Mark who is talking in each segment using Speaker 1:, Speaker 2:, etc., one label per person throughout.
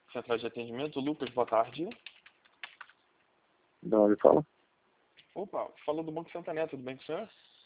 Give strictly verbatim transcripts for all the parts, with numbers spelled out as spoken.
Speaker 1: Central de atendimento, Lucas, boa tarde.
Speaker 2: De onde fala?
Speaker 1: Opa, falou do Banco Santander, tudo bem com o senhor?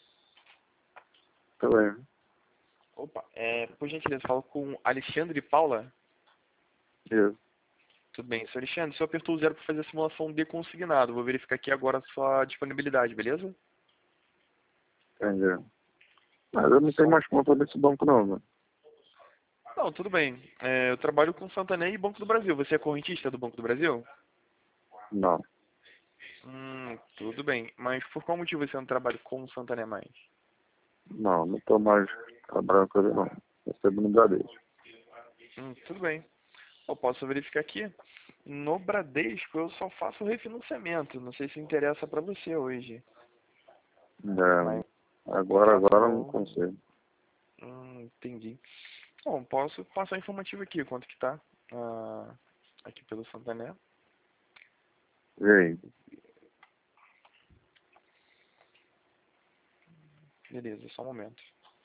Speaker 2: Tudo bem.
Speaker 1: Opa, é, por gentileza, falo com Alexandre Paula.
Speaker 2: Isso.
Speaker 1: Tudo bem, senhor Alexandre, o senhor apertou o zero para fazer a simulação de consignado. Vou verificar aqui agora a sua disponibilidade, beleza?
Speaker 2: Entendi. Mas eu não tenho mais conta desse banco não, né?
Speaker 1: Não, tudo bem. É, eu trabalho com Santander e Banco do Brasil. Você é correntista do Banco do Brasil?
Speaker 2: Não.
Speaker 1: Hum, tudo bem. Mas por qual motivo você não trabalha com o Santander mais?
Speaker 2: Não, não tô mais trabalhando com ele não. Recebo no Bradesco.
Speaker 1: Hum, tudo bem. Eu posso verificar aqui. No Bradesco eu só faço refinanciamento. Não sei se interessa para você hoje. Mas
Speaker 2: É, agora,
Speaker 1: faço
Speaker 2: agora eu não
Speaker 1: não.
Speaker 2: consigo.
Speaker 1: Hum, entendi. Bom, posso passar a informativa aqui, quanto que tá ah, aqui pelo Santander.
Speaker 2: E aí?
Speaker 1: Beleza, só um momento.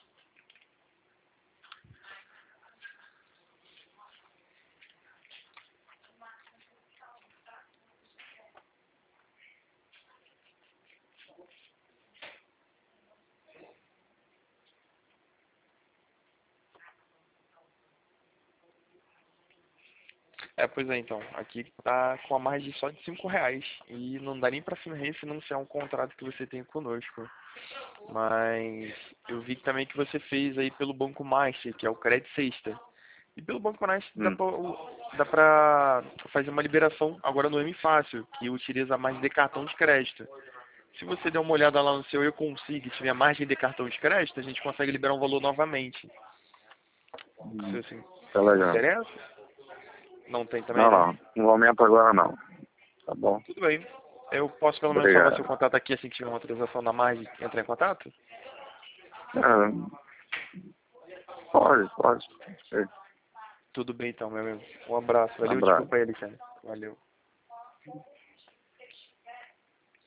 Speaker 1: É, pois é, então. Aqui tá com a margem só de cinco reais. E não dá nem para refinanciar um contrato que você tem conosco. Mas eu vi também que você fez aí pelo Banco Master, que é o Credit Sexta. E pelo Banco Master dá
Speaker 2: Hum.
Speaker 1: pra, dá pra fazer uma liberação agora no M Fácil, que utiliza a margem de cartão de crédito. Se você der uma olhada lá no seu Eu Consigo e tiver margem de cartão de crédito, a gente consegue liberar um valor novamente. Se
Speaker 2: Hum.
Speaker 1: assim,
Speaker 2: Tá
Speaker 1: se
Speaker 2: legal.
Speaker 1: interessa? Não tem também,
Speaker 2: Não,
Speaker 1: não?
Speaker 2: não. No momento agora não. Tá bom?
Speaker 1: Tudo bem. Eu posso pelo menos salvar seu
Speaker 2: Obrigado.
Speaker 1: contato aqui assim que tiver uma autorização da margem entrar em contato?
Speaker 2: É, pode, pode. Sei.
Speaker 1: Tudo bem então, meu amigo. Um abraço.
Speaker 2: Um
Speaker 1: Valeu,
Speaker 2: abraço.
Speaker 1: desculpa aí, Alexandre. Valeu.